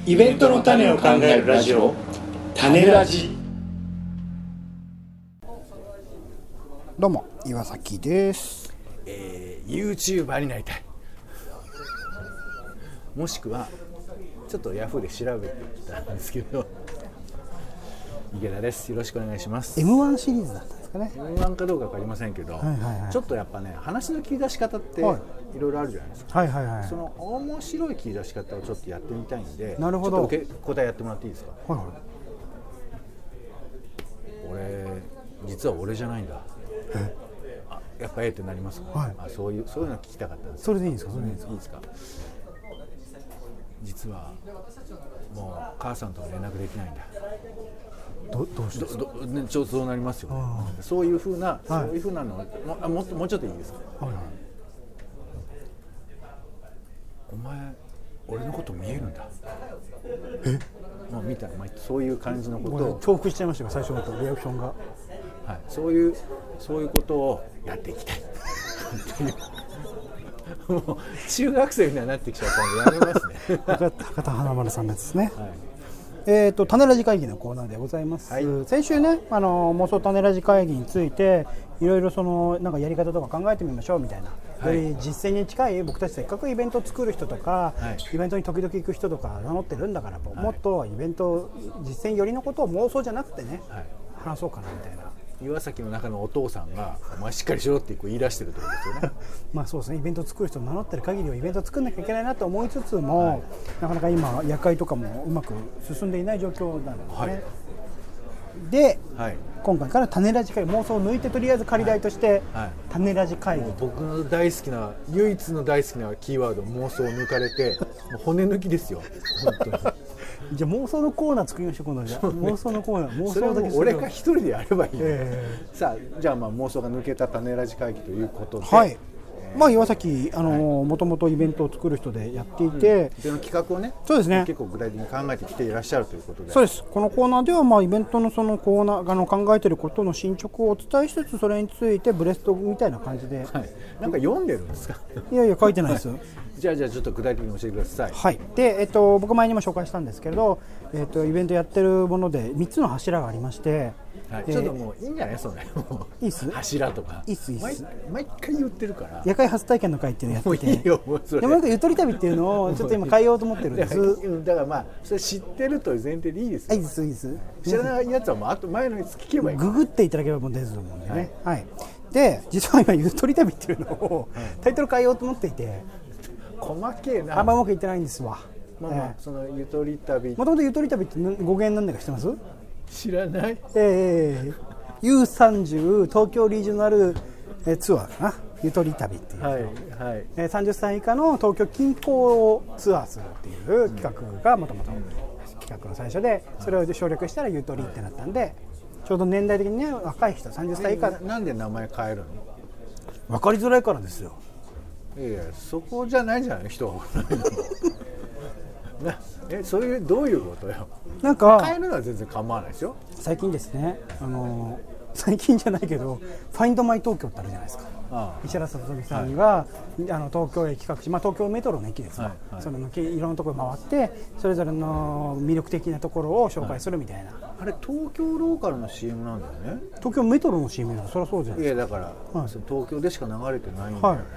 イベントの種を考えるラジオ、種ラジ。 どうも岩崎です。 YouTuber になりたいもしくはちょっとヤフーで調べてきたんですけど、池田です。よろしくお願いします。 M1 シリーズだったんですかね。 M1 かどうか分かりませんけど、ちょっとやっぱね、話の切り出し方っていろいろあるじゃないですか。その面白い切り出し方をちょっとやってみたいんで、 なるほど。 ちょっと答えやってもらっていいですか。俺実は俺じゃないんだ。やっぱってなりますか。そういうの聞きたかったんです。 それでいいんですか。それでいいですか。 実はもう母さんとも連絡できないんだ。 どうしてですか。 ちょっとそうなりますよね。そういうふうなのもうちょっといいですか。お前俺のこと見えるんだ。みたいな、そういう感じのことを重複しちゃいましたが、最初のリアクションが。 そういうことをやっていきたいもう中学生みたいになってきちゃったんでやめますね博多華丸さんのやつですね。種ラジ会議のコーナーでございます。先週ね、妄想種ラジ会議についていろいろなんかやり方とか考えてみましょうみたいな、より実践に近い、僕たちせっかくイベントを作る人とか、イベントに時々行く人とか名乗ってるんだから、もっとイベント実践寄りのことを妄想じゃなくてね、話そうかなみたいな。 岩崎の中のお父さんがお前しっかりしろって言い出してるってことですよねそうですね。イベントを作る人を名乗ってる限りはイベントを作んなきゃいけないなと思いつつも、なかなか今夜会とかもうまく進んでいない状況なんですね。で、今回から種ラジ会議、妄想を抜いてとりあえず仮題として種ラジ会議、 僕の大好きな唯一の大好きなキーワード妄想を抜かれてもう骨抜きですよ本当にじゃあ妄想のコーナー作りましょう。今度じゃ妄想のコーナー、妄想だけ俺が一人でやればいい、さあじゃあ妄想が抜けた種ラジ会議ということで、 岩崎もともとイベントを作る人でやっていて、 その企画をね、 そうですね、 結構具体的に考えてきていらっしゃるということで。 そうです。このコーナーではイベントのそのコーナー考えていることの進捗をお伝えしつつ、それについてブレストみたいな感じで、 なんか読んでるんですか。 いや書いてないですよじゃあちょっと具体的に教えてください。 で、僕前にも紹介したんですけれど、イベントやってるもので3つの柱がありまして、 ちょっともういいんじゃない、それいいっす、 柱とかいいっす毎回言ってるから。 夜会初体験の会っていうのやってて、 もういいよもうそれ。 でもゆとり旅っていうのをちょっと今変えようと思ってるんですだからそれ知ってるという前提でいいですよ。 いいです。 知らないやつはもうあと前のやつ聞けばいい。 ググっていただければもう出ると思うんでね。で、実は今ゆとり旅っていうのをタイトル変えようと思っていて、 細けえな。 あんまうまくいってないんですわ。 そのゆとり旅、 もともとゆとり旅って語源なんだか知ってます？ 知らない。 U30 東京リージョナルツアーかな、ゆとり旅っていう、30歳以下の東京近郊をツアーするっていう企画がもともと企画の最初で、それを省略したらゆとりってなったんで、ちょうど年代的にね、若い人30歳以下。 なんで名前変えるの？ 分かりづらいからですよ。 そこじゃないじゃない人はそういう、どういうことよ。なんか変えるのは全然構わないですよ。 最近ですね、最近じゃないけどファインドマイ東京ってあるじゃないですか。石原さとみさんが、東京駅各地、東京メトロの駅ですが、そのいろんなところ回ってそれぞれの魅力的なところを紹介するみたいな、 あれ東京ローカルの CM なんだよね。 東京メトロの CM だ。そりゃそうじゃないですか。 だから、東京でしか流れてないんだよね。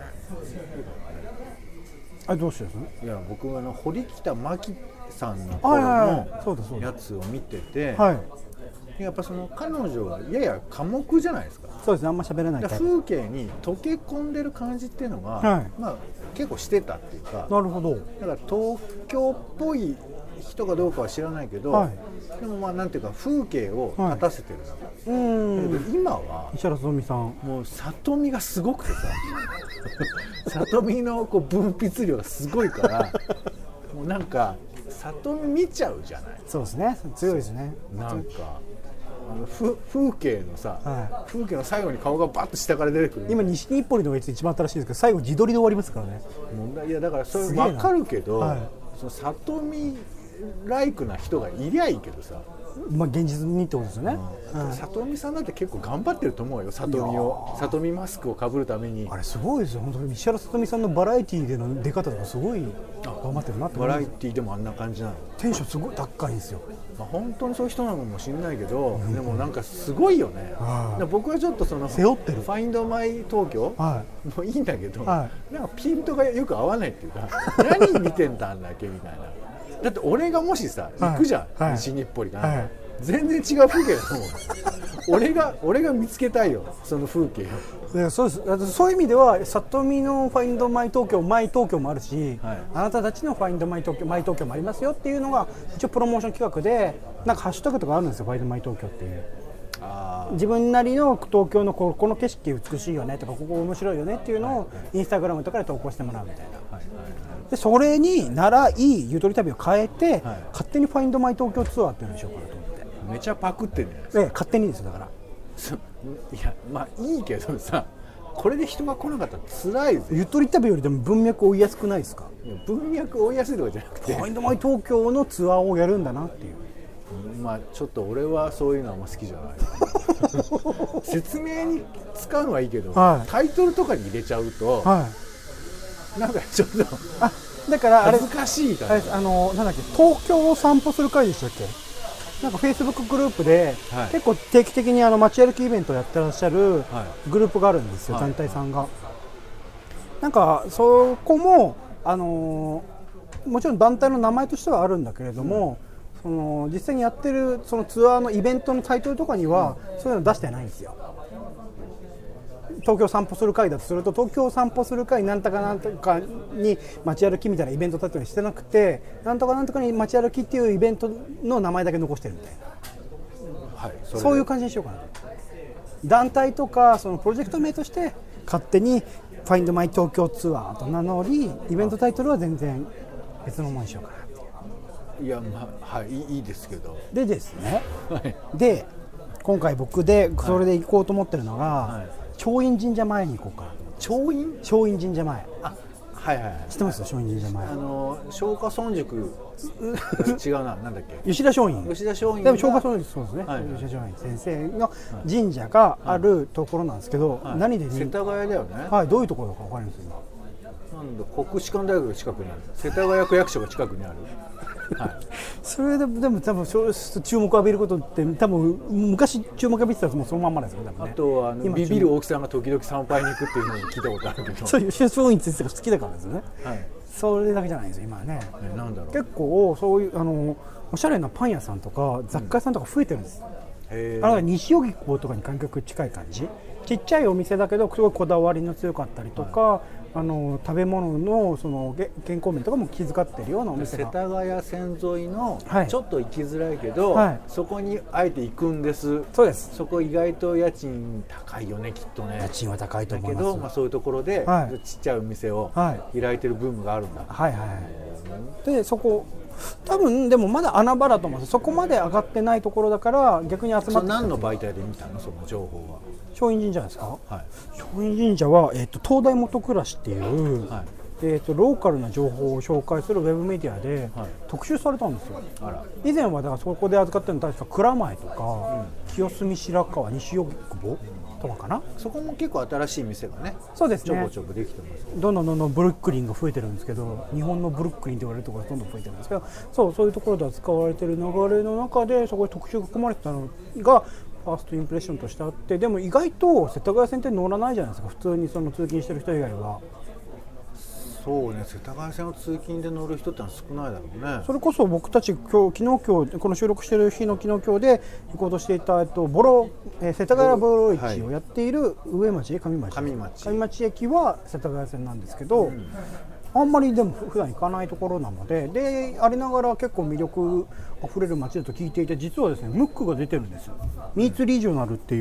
どうしてですいや、僕は堀北真希さんの頃のやつを見てて、やっぱその彼女はやや寡黙じゃないですか。 そうですね、あんま喋らない。 風景に溶け込んでる感じっていうのが、結構してたっていうか。 なるほど。 だから東京っぽい人かどうかは知らないけど、でもなんていうか風景を立たせてるな。だけど今は石原さとみさん、 もう里見がすごくてさ里見の分泌量がすごいからもうなんか里見見ちゃうじゃない。 そうですね、強いですね。 なんか風景のさ、風景の最後に顔がバッと下から出てくる。 今西日暮里のやつ一番新しいですけど、最後自撮りで終わりますからね。 いやだからそれ分かるけど、その里見ライクな人がいりゃいいけどさ、 まあ、現実にってことですよね。 里見さんだって結構頑張ってると思うよ。里見マスクをかぶるために。 あれすごいですよ本当に。石原さとみさんのバラエティーでの出方とかすごい頑張ってるなって思います。 バラエティーでもあんな感じなの。 テンションすごい高いんですよ。 まあ、本当にそういう人なのかもしれないけど、でもなんかすごいよね。だから僕はちょっとその背負ってるファインドマイ東京もいいんだけど、なんかピントがよく合わないっていうか何見てんだんだっけみたいな。だって俺がもしさ行くじゃん、西日暮里かな、全然違う風景だと思う。俺が見つけたいよその風景を。 そうです。そういう意味では里見のファインドマイ東京マイ東京もあるし、あなたたちのファインドマイ東京もありますよっていうのが一応プロモーション企画で、なんかハッシュタグとかあるんですよ、ファインドマイ東京っていう。自分なりの東京のこの景色美しいよねとか、ここ面白いよねっていうのをインスタグラムとかで投稿してもらうみたいな。でそれにならいいゆとり旅を変えて、勝手にファインドマイ東京ツアーっていうのにしようかなと思って。 めちゃパクってるんじゃないですか。 勝手にですよ。だからいやまあいいけどさ、これで人が来なかったら辛いぜ。 ゆとり旅よりでも文脈追いやすくないですか。 文脈追いやすいとかじゃなくて、 ファインドマイ東京のツアーをやるんだなっていう。 まあちょっと俺はそういうのはあんま好きじゃない説明に使うのはいいけど、タイトルとかに入れちゃうと、なんかちょっとだからあれ恥ずかしいから、 なんだっけ、東京を散歩する会でしたっけ。なんかフェイスブックグループで、結構定期的に街歩きイベントをやってらっしゃるグループがあるんですよ、団体さんが。なんかそこももちろん団体の名前としてはあるんだけれども、その実際にやってるそのツアーのイベントのタイトルとかにはそういうの出してないんですよ。東京散歩する会だとすると、東京散歩する会なんとかなんとかに街歩きみたいなイベントタイトルにしてなくて、なんとかなんとかに街歩きっていうイベントの名前だけ残してるみたいな、そういう感じにしようかなと。団体とかそのプロジェクト名として勝手にファインドマイ東京ツアーと名乗り、イベントタイトルは全然別のものにしようかなっていう。 いやまあいいですけど。 でですね、で今回僕でそれで行こうと思ってるのが、松陰神社前に行こうかな。松陰神社前。知ってます？松陰神社前。 松下村塾違うな、なんだっけ。 吉田松陰。でも松下村塾、そうですね。吉田松陰先生の神社があるところなんですけど、何で？ 世田谷だよね。 はい、どういうところかわかります？ なんだ、国士舘大学が近くにある。世田谷区役所が近くにある。 それでも多分注目を浴びることって多分昔注目浴びてたらもうそのまんまですよね。 あとはビビる大木さんが時々参拝に行くっていうのを聞いたことあるけど、 そういう吉田松陰先生が好きだからですよね。それだけじゃないですよ今はね。 なんだろう、 結構そういうおしゃれなパン屋さんとか雑貨屋さんとか増えてるんです。西荻窪とかに感覚近い感じ。ちっちゃいお店だけどすごいこだわりの強かったりとか、食べ物のその健康面とかも気遣ってるようなお店が。世田谷線沿いのちょっと行きづらいけど、そこにあえて行くんです。 そうです。 そこ意外と家賃高いよね、きっとね。 家賃は高いと思います。 だけど、そういうところでちっちゃいお店を開いてるブームがあるんだ。 でそこ多分でもまだ穴場だと思うんです。そこまで上がってないところだから逆に集まって。 何の媒体で見たの、その情報は。 松陰神社ですか。松陰神社は、東大元暮らしっていう、ローカルな情報を紹介するウェブメディアで特集されたんですよ。以前はだからそこで扱ってるの確か蔵前とか、清澄白河、西荻窪とかかな。 そこも結構新しい店がね、 そうですね、 ちょこちょこできてます。 どんどんブルックリンが増えてるんですけど、日本のブルックリンと言われるところがどんどん増えてるんですけど、そういうところで扱われてる流れの中でそこで特集が組まれてたのがファーストインプレッションとしてあって、でも意外と世田谷線って乗らないじゃないですか、普通にその通勤してる人以外は。 そうね、世田谷線を通勤で乗る人ってのは少ないだろうね。 それこそ僕たち昨日この収録してる日の昨日今日で行こうとしていた世田谷ボロ市をやっている上町上町駅は世田谷線なんですけど、あんまりでも普段行かないところなのでありながら結構魅力あふれる街だと聞いていて、実はですねムックが出てるんですよ。ミーツリージョナルっていう、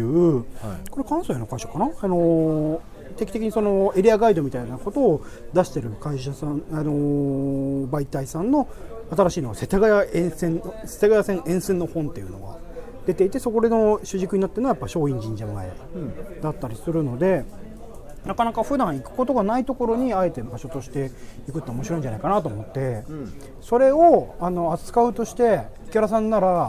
これ関西の会社かな、定期的にそのエリアガイドみたいなことを出してる会社さん、媒体さんの新しいのは世田谷線沿線の本っていうのが出ていて、そこでの主軸になっているのはやっぱ松陰神社前だったりするので、なかなか普段行くことがないところにあえて場所として行くって面白いんじゃないかなと思って、それを扱うとして池原さんなら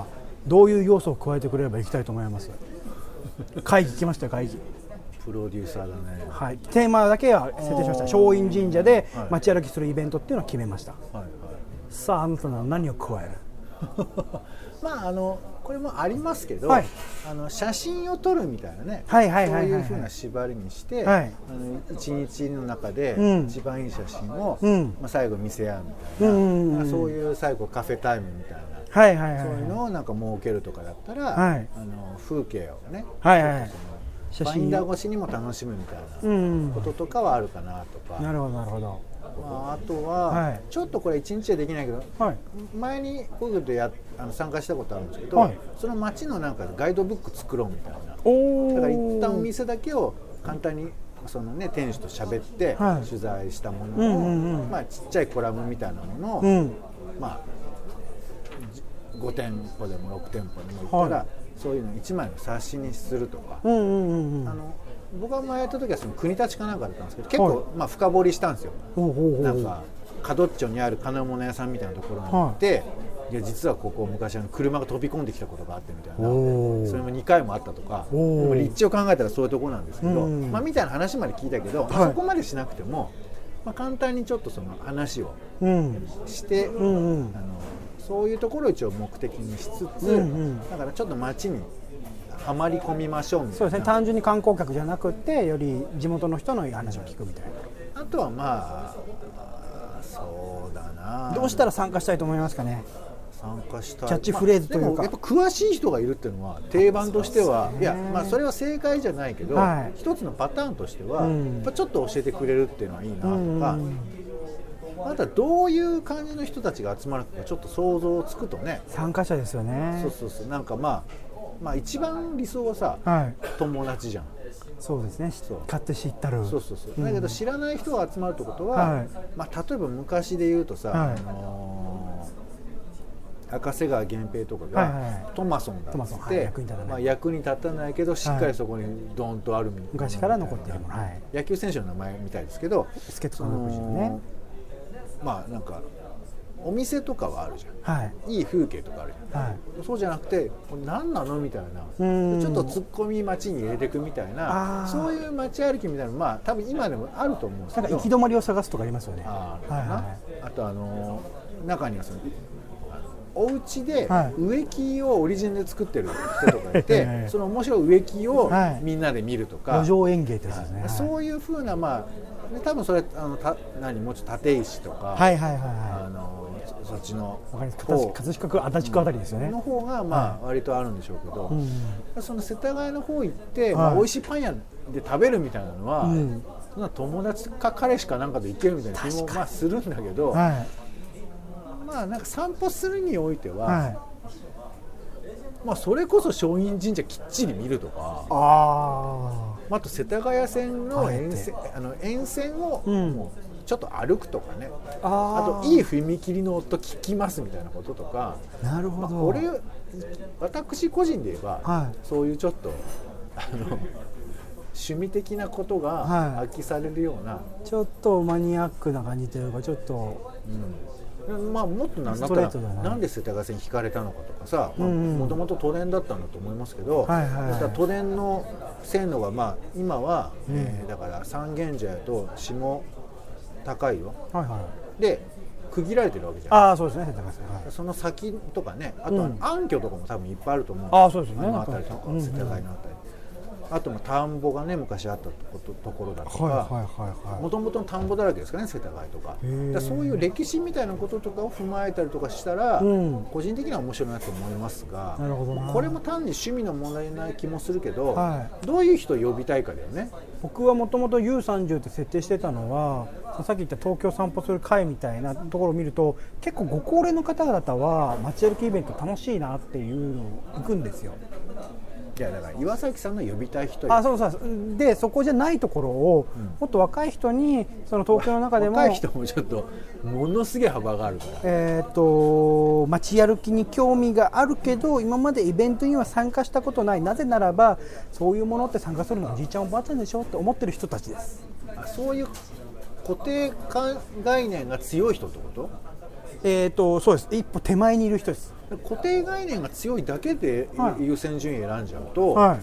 どういう要素を加えてくれれば行きたいと思います？会議来ましたよ、会議。 プロデューサーだね。 はい、テーマだけは設定しました。松陰神社で街歩きするイベントっていうのを決めました。はいはい、さあ、あなたなら何を加える？ まあこれもありますけど、 はい、 写真を撮るみたいなね、 そういうふうな縛りにして、 はい、 一日の中で一番いい写真を、まあ、最後見せ合うみたいな、そういう最後カフェタイムみたいな、そういうのをなんか設けるとかだったら、はい、風景をね、はいはい、バインダー越しにも楽しむみたいなこととかはあるかなとか。 なるほどなるほど。 まあ、あとは、はい、ちょっとこれ1日でできないけど、はい、前にこういうことで参加したことあるんですけど、はい、その街のなんかガイドブック作ろうみたいな。だから一旦お店だけを簡単にその、ね、店主と喋って取材したものを、まあ、ちっちゃいコラムみたいなものを、まあ、5店舗でも6店舗でも行ったら、そういうの1枚の冊子にするとか。僕が前やった時はその国立かなんかだったんですけど、結構まあ深掘りしたんですよ。なんか角っちょにある金物屋さんみたいなところに行って、いや実はここ昔車が飛び込んできたことがあってみたいな、それも2回もあったとか、でも立地を考えたらそういうところなんですけど、まあみたいな話まで聞いたけど、そこまでしなくても、まあ、簡単にちょっとその話をして、そういうところを一応目的にしつつ、だからちょっと街にはまり込みましょうみたいな。 そうですね、単純に観光客じゃなくてより地元の人の話を聞くみたいな。あとはまあそうだな、 どうしたら参加したいと思いますかね。 参加したいキャッチフレーズというか、 でもやっぱ詳しい人がいるっていうのは定番としては、いやまあそれは正解じゃないけど、一つのパターンとしては、やっぱちょっと教えてくれるっていうのはいいなとか、またどういう感じの人たちが集まるかちょっと想像つくとね。 参加者ですよね。 そうなんかまあ一番理想はさ、友達じゃん。 そうですね、買って知ったる。 そうだけど知らない人が集まるってことは、まあ例えば昔で言うとさ、赤瀬川源平とかがトマソンだっつって、まあ役に立たないけどしっかりそこにドーンとあるみたいな、 昔から残っているもの、 野球選手の名前みたいですけど、 助っ人のね、 まあなんかお店とかはあるじゃん、いい風景とかあるじゃん、そうじゃなくて何なのみたいな、ちょっとツッコミ街に入れていくみたいな、そういう街歩きみたいなのまあ多分今でもあると思うんですけど、 なんか行き止まりを探すとかありますよね。 あと中にはそのお家で植木をオリジナルで作ってる人とかいて、その面白い植木をみんなで見るとか、 路上園芸ってやつですね。 そういう風なまあ多分それもうちょっと立石とか、そっちの葛飾区足立区あたりですよね。 の方がまあ割とあるんでしょうけど、その世田谷の方行って美味しいパン屋で食べるみたいなのは、そんな友達か彼氏かなんかで行けるみたいな気もまあするんだけど、まあなんか散歩するにおいては、まあそれこそ松陰神社きっちり見るとか、あと世田谷線の沿線をもうちょっと歩くとかね、あといい踏切の音聞きますみたいなこととか。 なるほど。 私個人で言えば、そういうちょっと趣味的なことが発揮されるような、 ちょっとマニアックな感じというか、ちょっと、 まあもっとなんだったらなんで世田谷線引かれたのかとかさ、もともと都電だったんだと思いますけど、都電の線路がまあ今はだから三軒茶屋と下高いよで区切られてるわけじゃん。 そうですね、世田谷線。 その先とかね、あとは暗渠とかも多分いっぱいあると思う。 そうですね。 あの辺りとか世田谷の辺り。あとも田んぼがね昔あったところだとか、もともとの田んぼだらけですからね、世田谷とか。そういう歴史みたいなこととかを踏まえたりとかしたら、個人的には面白いなと思いますが、これも単に趣味の問題な気もするけど、どういう人を呼びたいかだよね。 僕はもともと U30 って設定してたのは、さっき言った東京散歩する会みたいなところを見ると、結構ご高齢の方々は街歩きイベント楽しいなっていうのを行くんですよ。 いやだから岩崎さんの呼びたい人で、そこじゃないところを、もっと若い人にその東京の中でも若い人もちょっとものすげえ幅があるから、 街歩きに興味があるけど今までイベントには参加したことない、なぜならばそういうものって参加するのおじいちゃんおばあちゃんでしょって思ってる人たちです。 そういう固定概念が強い人ってこと？ そうです。一歩手前にいる人です。 固定概念が強いだけで優先順位選んじゃうと、 はい、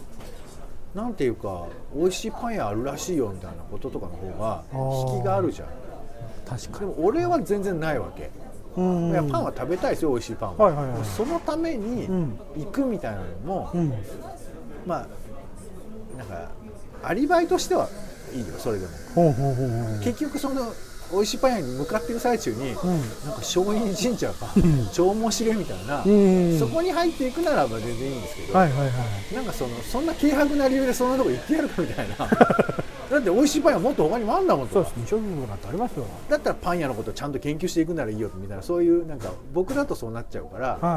なんていうか美味しいパン屋あるらしいよみたいなこととかの方が引きがあるじゃん。 確かに。 でも俺は全然ないわけ。いやパンは食べたいですよ、美味しいパンは、そのために行くみたいなのも、まあなんかアリバイとしてはいいよ、それでも。結局その美味しいパン屋に向かっている最中に、なんか松陰神社が超面白いみたいな、そこに入っていくならば全然いいんですけど、なんかそんな軽薄な理由でそんなとこ行ってやるかみたいなだって美味しいパン屋もっと他にもあるんだもんと。 そうですね、商品とかってありますよ。 だったらパン屋のことをちゃんと研究していくならいいよみたいな、そういうなんか僕だとそうなっちゃうから、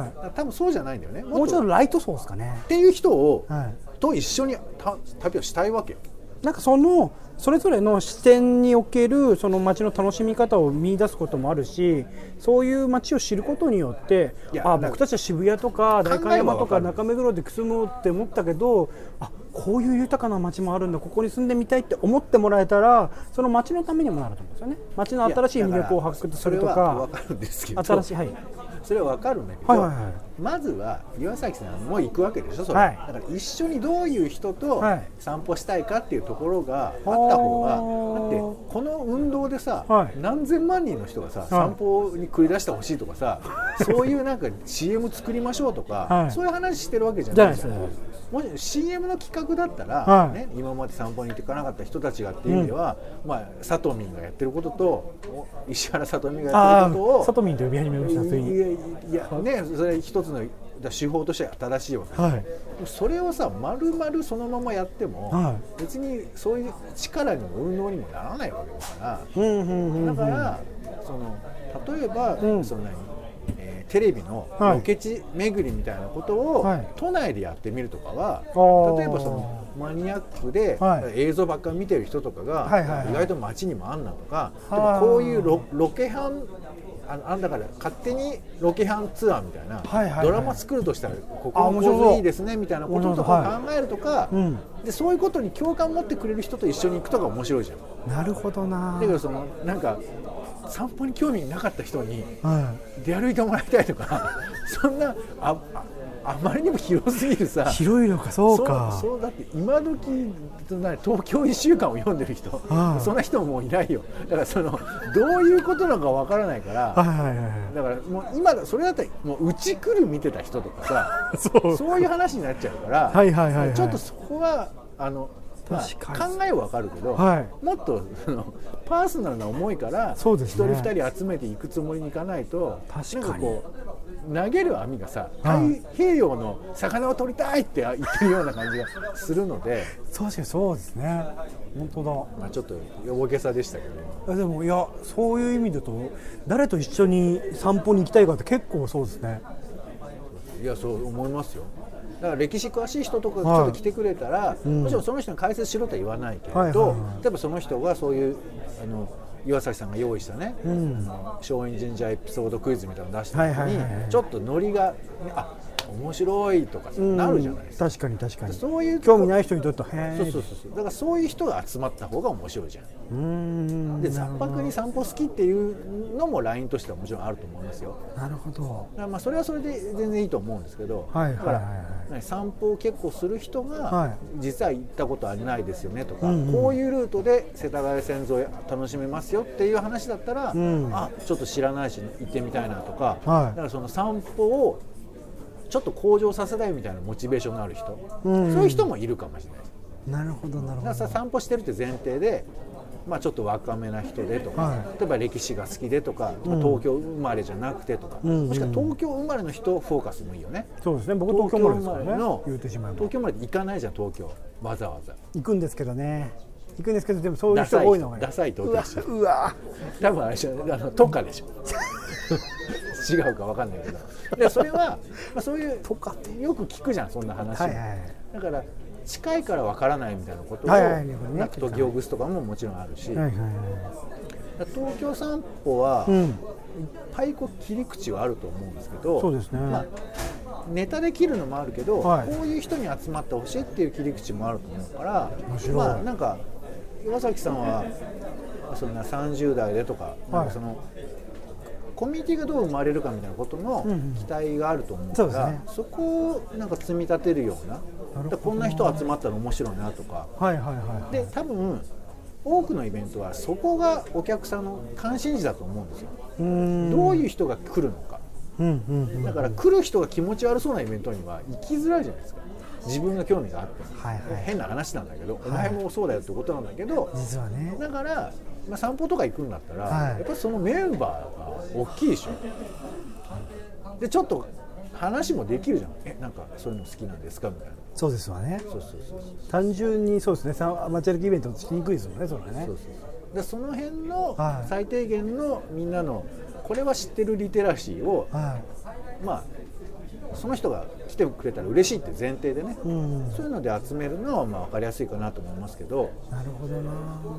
多分そうじゃないんだよね。 もうちょっとライト層ですかねっていう人を、と一緒に旅をしたいわけよ。 なんかそれぞれの視点におけるその街の楽しみ方を見出すこともあるし、そういう街を知ることによって、僕たちは渋谷とか代官山とか中目黒でくすむって思ったけど、こういう豊かな街もあるんだ、ここに住んでみたいって思ってもらえたら、その街のためにもなると思うんですよね。街の新しい魅力を発掘するとか。 それは分かるんですけど、 新しい、 それは分かるんだけど、まずは岩崎さんも行くわけでしょ、それ、だから一緒にどういう人と散歩したいかっていうところがあった方が、だってこの運動でさ、何千万人の人がさ、散歩に繰り出してほしいとかさ、そういうなんか CM 作りましょうとか、そういう話してるわけじゃないじゃん。もし CM の企画だったら、今まで散歩に行っていかなかった人たちがっていう意味では、さとみんがやってることと石原さとみがやってることをさとみんと呼び始めました。 いやね、それ一つの手法としては正しいわけです、それをさ丸々そのままやっても、別にそういう力にも運動にもならないわけだから、だから例えば、テレビのロケ地巡りみたいなことを都内でやってみるとかは、例えばそのマニアックで映像ばっかり見てる人とかが意外と街にもあんなとか、こういうロケハンだから勝手にロケハンツアーみたいなドラマ作るとしたらここの構図いいですねみたいなこととか考えるとか、でそういうことに共感を持ってくれる人と一緒に行くとか面白いじゃん。 なるほどな。 だけどなんか散歩に興味なかった人に出歩いてもらいたいとか、そんなあまりにも広すぎるさ。 広いのか、そうか。 そうだって今時東京1週間を読んでる人、そんな人ももういないよ。だからどういうことなのかわからないから、だからもう今それだったらもううち来る見てた人とかさそういう話になっちゃうから、ちょっとそこは考えはわかるけど、もっとパーソナルな思いから一人二人集めていくつもりにいかないと、なんかこう投げる網がさ、太平洋の魚を取りたいって言ってるような感じがするので、 確かにそうですね。本当だ。 ちょっと大げさでしたけど、 でもいや、そういう意味だと誰と一緒に散歩に行きたいかって結構そうですね。 いや、そう思いますよ。だから歴史詳しい人とかがちょっと来てくれたら、もちろんその人に解説しろとは言わないけれど、例えばその人がそういう岩崎さんが用意したね、松陰神社エピソードクイズみたいなのを出した時に、ちょっとノリが面白いとかなるじゃないですか。 確かに確かに。 そういう興味ない人にとってはそうだからそういう人が集まった方が面白いじゃん。で雑白に散歩好きっていうのもラインとしてはもちろんあると思いますよ。 なるほど。 だからそれはそれで全然いいと思うんですけど、散歩を結構する人が、実は行ったことありないですよねとか、こういうルートで世田谷線沿い楽しめますよっていう話だったら、ちょっと知らないし行ってみたいなとか、だからその散歩をちょっと向上させたいみたいなモチベーションがある人、そういう人もいるかもしれないです。 なるほどなるほど。 だから散歩してるって前提で、ちょっと若めな人でとか、例えば歴史が好きでとか、東京生まれじゃなくてとか、もしくは東京生まれの人フォーカスもいいよね。 そうですね。僕東京生まれですからね。言うてしまえば東京生まれって行かないじゃん、東京わざわざ。 行くんですけどね。行くんですけど、でもそういう人が多いのがダサい東京でしょ。 うわ。 多分あれでしょ、都下でしょ。違うか分かんないけど、でそれは、そういうよく聞くじゃん、そんな話。だから近いから分からないみたいなことを、なんか東京グスとかももちろんあるし、東京散歩はいっぱい切り口はあると思うんですけど、 そうですね。 ネタで切るのもあるけど、こういう人に集まってほしいっていう切り口もあると思うから、なんか岩崎さんはそんな30代でとか、なんかコミュニティがどう生まれるかみたいなことの期待があると思うから、そこをなんか積み立てるような、こんな人集まったら面白いなとか、で多分多くのイベントはそこがお客さんの関心事だと思うんですよ。どういう人が来るのか、だから来る人が気持ち悪そうなイベントには行きづらいじゃないですか。自分が興味があって、変な話なんだけど、お前もそうだよってことなんだけど、 実はね、 だから、散歩とか行くんだったら、やっぱりそのメンバーが大きいでしょ。でちょっと話もできるじゃん。なんかそういうの好きなんですかみたいな。 そうですわね。単純にそうですね。街歩きイベントしにくいですもんね、それね。 でその辺の最低限のみんなのこれは知ってるリテラシーを、その人が来てくれたら嬉しいって前提でね、そういうので集めるのは分かりやすいかなと思いますけど。 なるほどな。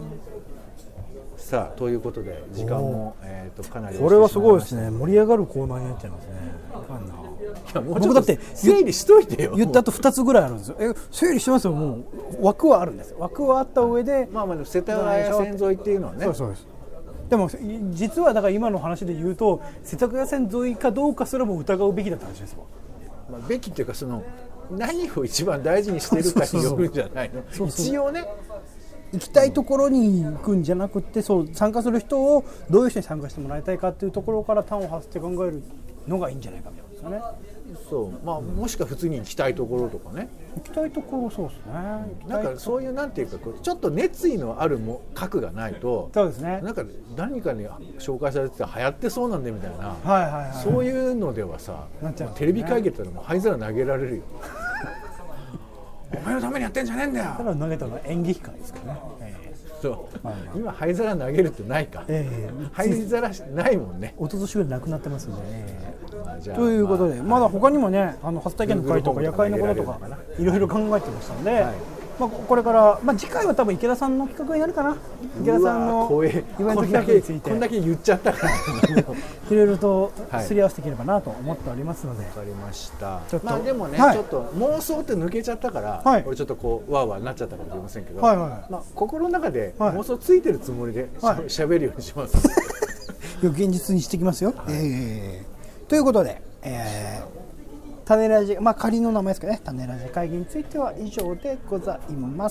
さあということで時間もかなりこれはすごいですね。盛り上がるコーナーになっちゃいますね。 いやもうちょっと整理しといてよ。 言ったと2つぐらいあるんですよ。整理してますよ。もう枠はあるんですよ。枠はあった上で、 世田谷線沿いっていうのはね。 そうです。でも実はだから今の話で言うと世田谷線沿いかどうかすらも疑うべきだった話ですわ。 べきっていうかその何を一番大事にしてるかによるんじゃないの。一応ね。 行きたいところに行くんじゃなくて、参加する人をどういう人に参加してもらいたいかっていうところから端を発して考えるのがいいんじゃないかみたいですよね。 もしくは普通に行きたいところとかね。 行きたいところ、そうですね。 なんかそういうなんていうかちょっと熱意のある核がないと、 そうですね。 なんか何かに紹介されてて流行ってそうなんでみたいな、そういうのではさ、テレビ会議だったらもう灰皿投げられるよ。お前のためにやってんじゃねえんだよ。 ただ投げたのは演劇界ですからね。 今灰皿投げるってないか。灰皿ないもんね。 一昨年ぐらいなくなってますんで。ということで、まだ他にもね、初体験の会とか夜会のこととかいろいろ考えてましたので、これから次回は多分池田さんの企画になるかな。池田さんのイベント企画についてこんだけ言っちゃったからいろいろとすり合わせていければなと思っておりますので。 わかりました。でもね、ちょっと妄想って抜けちゃったから、俺ちょっとわーわーなっちゃったかもしれませんけど、心の中で妄想ついてるつもりで喋るようにします。 現実にしてきますよ。ということで、種ラジ、仮の名前ですかね、種ラジ会議については以上でございます。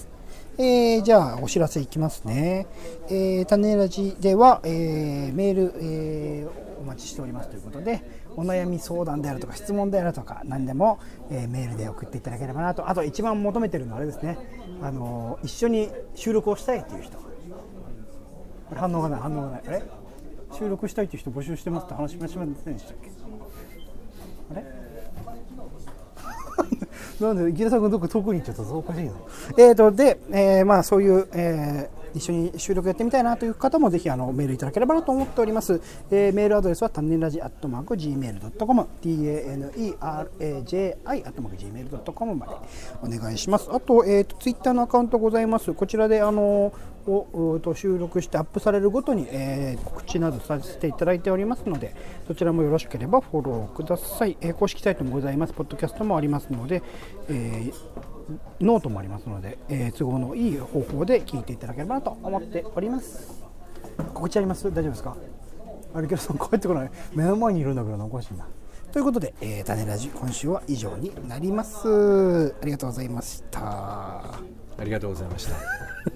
じゃあお知らせいきますね。種ラジでは、メール、お待ちしておりますということで、お悩み相談であるとか質問であるとか何でも、メールで送っていただければなと。あと一番求めてるのはあれですね、一緒に収録をしたいという人。反応がない。あれ収録したいという人募集してますって話しませんでしたっけ。あれなんで池田さんがどこ遠くに行っちゃったぞ、おかしいな。そういう、一緒に収録やってみたいなという方もぜひメールいただければなと思っております。メールアドレスは種ラジ@gmail.com taneraji@gmail.com までお願いします。あと、ツイッターのアカウントございます。こちらで収録してアップされるごとに、告知などさせていただいておりますので、そちらもよろしければフォローください。公式サイトもございます。ポッドキャストもありますので、ノートもありますので、都合のいい方法で聞いていただければなと思っております。告知あります？大丈夫ですか？池田さん帰ってこない。目の前にいるんだからおかしいな。ということで、種ラジ今週は以上になります。ありがとうございました。 ありがとうございました。